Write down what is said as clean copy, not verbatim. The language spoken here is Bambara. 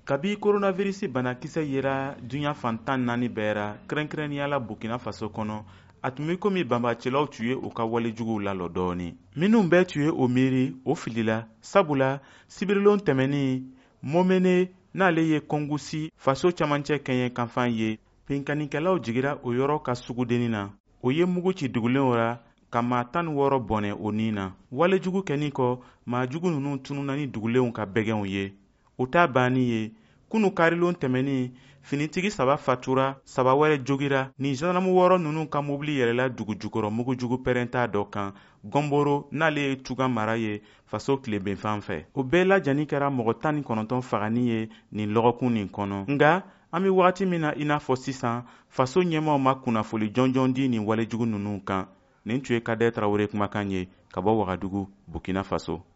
Kabi coronavirus banakisɛ yera duɲa fantan naani bɛɛ ra kɛrɛnkɛrɛnnenya la Burkina Faso kɔnɔ a tun bɛ komi banbaacɛlaw tun ye u ka walejuguw lalɔ dɔɔni. Minnu bɛɛ tun ye o miiri o filila sabula sibirilon tɛmɛnin Momene n'ale ye Kongosi faso camancɛ kɛɲɛ kanfan ye penkanikɛlaw jigira o yɔrɔ ka sugudennin na. O ye mugu ci dugulenw ra ka maa 16 bɔnɛ o nin na. Walejugu kɛnin kɔ maa jugu ninnu tununa ni dugulenw ka bɛgɛnw ye. O t'a banni ye kunu karilon tɛmɛnin finitigi 3 fatura 3 wɛrɛ jogira ni gendarme 6 ninnu ka mobili yɛlɛla dugu jukɔrɔ mugujugu pɛrɛnta dɔ kan Gɔnboro n'ale ye Tugan mara ye faso tilebenfan fɛ. O bɛɛ lajɛlen kɛra mɔgɔ 19 fagani ye nin lɔgɔkun nin kɔnɔ. Nga an bɛ wagati min na i n'a fɔ sisan faso ɲɛmaw ma kunnafoli jɔnjɔn di nin walejugu ninnu kan. Nin tun ye Kadɛ Tarawele kumakan ye ka bɔ Wagadugu, Burkina Faso.